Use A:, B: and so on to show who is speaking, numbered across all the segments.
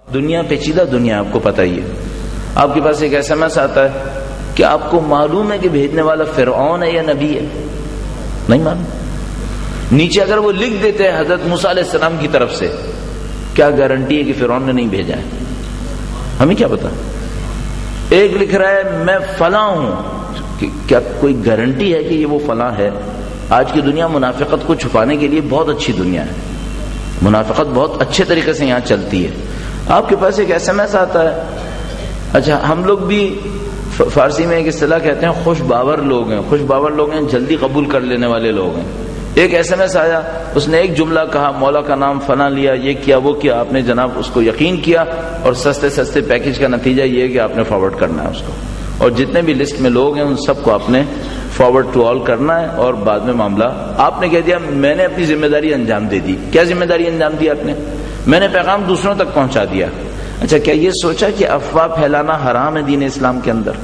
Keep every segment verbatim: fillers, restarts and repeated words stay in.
A: دنیا پیچیدہ دنیا، آپ کو پتہ ہی ہے. آپ کے پاس ایک ایس ایم ایس آتا ہے کہ آپ کو معلوم ہے کہ بھیجنے والا فرعون ہے یا نبی ہے؟ نہیں معلوم. نیچے اگر وہ لکھ دیتے ہیں حضرت موسیٰ علیہ السلام کی طرف سے، کیا گارنٹی ہے کہ فرعون نے نہیں بھیجا ہے؟ ہمیں کیا پتا. ایک لکھ رہا ہے میں فلاں ہوں، کیا کوئی گارنٹی ہے کہ یہ وہ فلاں ہے؟ آج کی دنیا منافقت کو چھپانے کے لیے بہت اچھی دنیا ہے، منافقت بہت اچھے طریقے سے یہاں چلتی ہے. آپ کے پاس ایک ایس ایم ایس آتا ہے. اچھا ہم لوگ بھی فارسی میں ایک اصطلاح کہتے ہیں خوش باور لوگ ہیں. خوش باور لوگ ہیں جلدی قبول کر لینے والے لوگ ہیں. ایک ایس ایم ایس آیا، اس نے ایک جملہ کہا، مولا کا نام فلاں لیا، یہ کیا وہ کیا، آپ نے جناب اس کو یقین کیا، اور سستے سستے پیکج کا نتیجہ یہ ہے کہ آپ نے فارورڈ کرنا ہے اس کو، اور جتنے بھی لسٹ میں لوگ ہیں ان سب کو آپ نے فارورڈ ٹو آل کرنا ہے، اور بعد میں معاملہ آپ نے کہہ دیا میں نے اپنی ذمہ داری انجام دے دی. کیا ذمہ داری انجام دی آپ نے؟ میں نے پیغام دوسروں تک پہنچا دیا. اچھا کیا یہ سوچا کہ افواہ پھیلانا حرام ہے دین اسلام کے اندر؟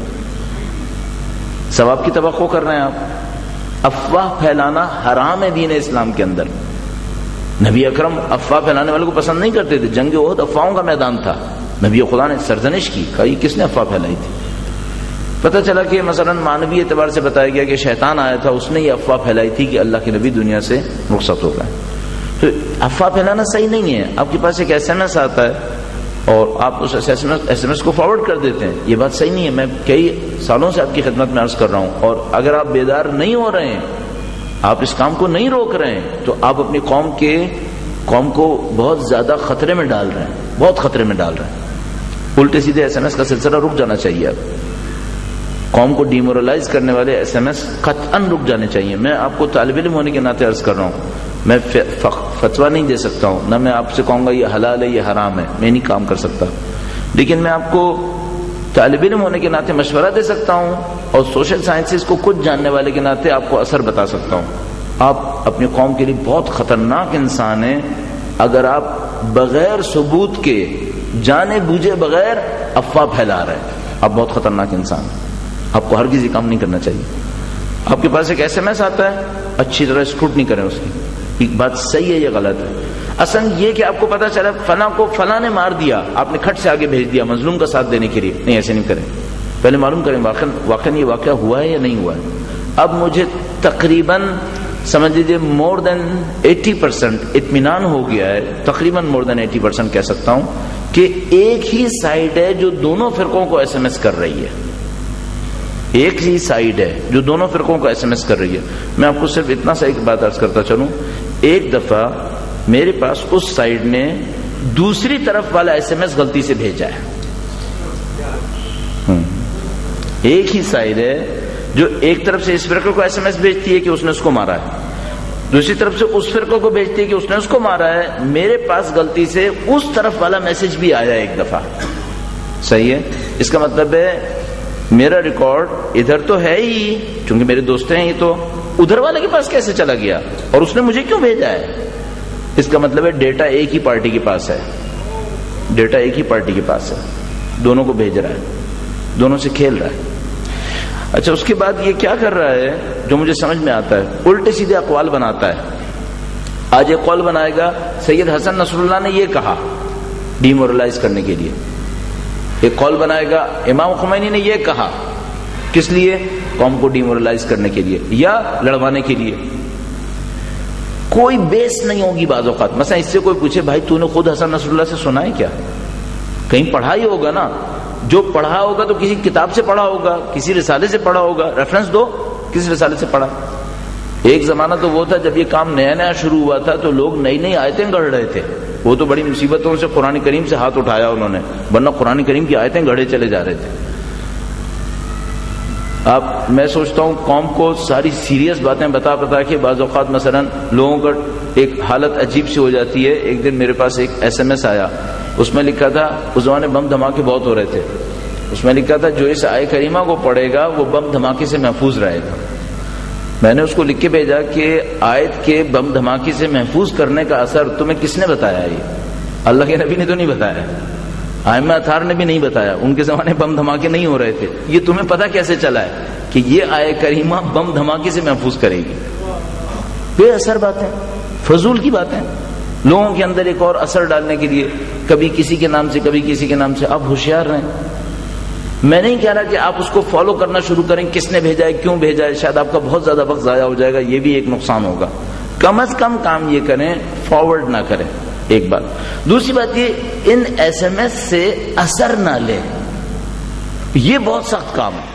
A: ثواب کی توقع کر رہے ہیں آپ؟ افواہ پھیلانا حرام ہے دین اسلام کے اندر. نبی اکرم افواہ پھیلانے والوں کو پسند نہیں کرتے تھے. جنگ احد افواہوں کا میدان تھا. نبی خدا نے سرزنش کی، کہا یہ کس نے افواہ پھیلائی تھی؟ پتہ چلا کہ مثلا معنوی اعتبار سے بتایا گیا کہ شیطان آیا تھا، اس نے یہ افواہ پھیلائی تھی کہ اللہ کے نبی دنیا سے رخصت ہو گئے. تو افواہ پھیلانا صحیح نہیں ہے. آپ کے پاس ایک ایس ایم ایس آتا ہے اور آپ اس ایس ایم ایس کو فارورڈ کر دیتے ہیں، یہ بات صحیح نہیں ہے. میں کئی سالوں سے آپ کی خدمت میں عرض کر رہا ہوں، اور اگر آپ بیدار نہیں ہو رہے ہیں، آپ اس کام کو نہیں روک رہے ہیں، تو آپ اپنی قوم کے قوم کو بہت زیادہ خطرے میں ڈال رہے ہیں، بہت خطرے میں ڈال رہے ہیں. الٹے سیدھے ایس ایم ایس کا سلسلہ رک جانا چاہیے. اب قوم کو ڈیمورلائز کرنے والے ایس ایم ایس قطعاً رک جانے چاہیے. میں آپ کو طالب علم ہونے کے ناطے عرض کر رہا ہوں، میں فتویٰ نہیں دے سکتا ہوں، نہ میں آپ سے کہوں گا یہ حلال ہے یہ حرام ہے، میں نہیں کام کر سکتا، لیکن میں آپ کو طالب علم ہونے کے ناطے مشورہ دے سکتا ہوں، اور سوشل سائنسز کو کچھ جاننے والے کے ناطے آپ کو اثر بتا سکتا ہوں. آپ اپنی قوم کے لیے بہت خطرناک انسان ہیں اگر آپ بغیر ثبوت کے جانے بوجھے بغیر افواہ پھیلا رہے ہیں. آپ بہت خطرناک انسان ہیں، آپ کو ہرگز یہ کام نہیں کرنا چاہیے. آپ کے پاس ایک ایس ایم ایس آتا ہے، اچھی طرح اسکروٹنی کریں اس کی، ایک بات صحیح ہے یہ غلط ہے. اصل یہ کہ آپ کو پتا چلا فلاں کو فلاں نے مار دیا، آپ نے کھٹ سے آگے بھیج دیا مظلوم کا ساتھ دینے کے لیے. نہیں، ایسے نہیں کریں. پہلے معلوم کریں واقعا واقعا یہ واقعہ ہوا ہے یا نہیں ہوا ہے. اب مجھے تقریباً سمجھ لیجیے مور دین ایٹی پرسینٹ اطمینان ہو گیا ہے، تقریباً مور دین ایٹی پرسینٹ کہہ سکتا ہوں کہ ایک ہی سائڈ ہے جو دونوں فرقوں کو ایس ایم ایس کر رہی ہے. ایک ہی سائڈ ہے جو دونوں فرقوں کو ایس ایم ایس کر رہی ہے. میں آپ کو صرف اتنا سا ایک بات عرض کرتا چلوں. ایک دفعہ میرے پاس اس سائڈ نے دوسری طرف والا ایس ایم ایس غلطی سے بھیجا ہے. ایک ہی سائڈ ہے جو ایک طرف سے اس فرقے کو ایس ایم ایس بھیجتی ہے کہ اس نے اس کو مارا ہے، دوسری طرف سے اس فرقے کو بھیجتی ہے کہ اس نے اس کو مارا ہے. میرے پاس غلطی سے اس طرف والا میسج بھی آیا ایک دفعہ. صحیح ہے. اس کا مطلب ہے میرا ریکارڈ ادھر تو ہے ہی، چونکہ میرے دوست ہیں، یہ تو ادھر والے کے پاس کیسے چلا گیا اور اس نے مجھے کیوں بھیجا ہے؟ اس کا مطلب ہے ڈیٹا ایک ہی پارٹی کے پاس ہے، ڈیٹا ایک ہی پارٹی کے پاس ہے، دونوں کو بھیج رہا ہے، دونوں سے کھیل رہا ہے. اچھا اس کے بعد یہ کیا کر رہا ہے جو مجھے سمجھ میں آتا ہے، الٹے سیدھے اقوال بناتا ہے. آج ایک قول بنائے گا سید حسن نصر اللہ نے یہ کہا ڈیمورلائز کرنے کے لیے، ایک قول بنائے گا امام خمینی نے یہ کہا، کس لیے؟ قوم کو ڈیمورلائز کرنے کے لیے یا لڑوانے کے لیے. کوئی بیس نہیں ہوگی بعض اوقات. مثلا اس سے کوئی پوچھے بھائی تو نے خود حسن نصر اللہ سے سنا ہے کیا؟ کہیں پڑھا ہی ہوگا نا. جو پڑھا ہوگا تو کسی کتاب سے پڑھا ہوگا، کسی رسالے سے پڑھا ہوگا. ریفرنس دو کس رسالے سے پڑھا. ایک زمانہ تو وہ تھا جب یہ کام نیا نیا شروع ہوا تھا تو لوگ نئی نئی آیتیں گڑھ رہے تھے. وہ تو بڑی مصیبتوں سے قرآن کریم سے ہاتھ اٹھایا انہوں نے، ورنہ قرآن کریم کی آیتیں گڑھے چلے جا رہے تھے. اب میں سوچتا ہوں قوم کو ساری سیریس باتیں بتا بتا کے بعض اوقات مثلا لوگوں کا ایک حالت عجیب سی ہو جاتی ہے. ایک دن میرے پاس ایک ایس ایم ایس آیا، اس میں لکھا تھا، اس زمانے بم دھماکے بہت ہو رہے تھے، اس میں لکھا تھا جو اس آیت کریمہ کو پڑھے گا وہ بم دھماکے سے محفوظ رہے گا. میں نے اس کو لکھ کے بھیجا کہ آیت کے بم دھماکے سے محفوظ کرنے کا اثر تمہیں کس نے بتایا؟ یہ اللہ کے نبی نے تو نہیں بتایا، ائمہ اطہار نے بھی نہیں بتایا، ان کے زمانے بم دھماکے نہیں ہو رہے تھے. یہ تمہیں پتہ کیسے چلا ہے کہ یہ آیت کریمہ بم دھماکے سے محفوظ کرے گی؟ بے اثر باتیں، فضول کی باتیں. لوگوں کے اندر ایک اور اثر ڈالنے کے لیے کبھی کسی کے نام سے کبھی کسی کے نام سے. آپ ہوشیار رہیں. میں نہیں کہہ رہا کہ آپ اس کو فالو کرنا شروع کریں, کس نے بھیجا ہے, کیوں بھیجا ہے, شاید آپ کا بہت زیادہ وقت ضائع ہو جائے گا, یہ بھی ایک نقصان ہوگا. کم از کم کام یہ کریں, فارورڈ نہ کریں, ایک بات. دوسری بات یہ, ان ایس ایم ایس سے اثر نہ لیں, یہ بہت سخت کام ہے.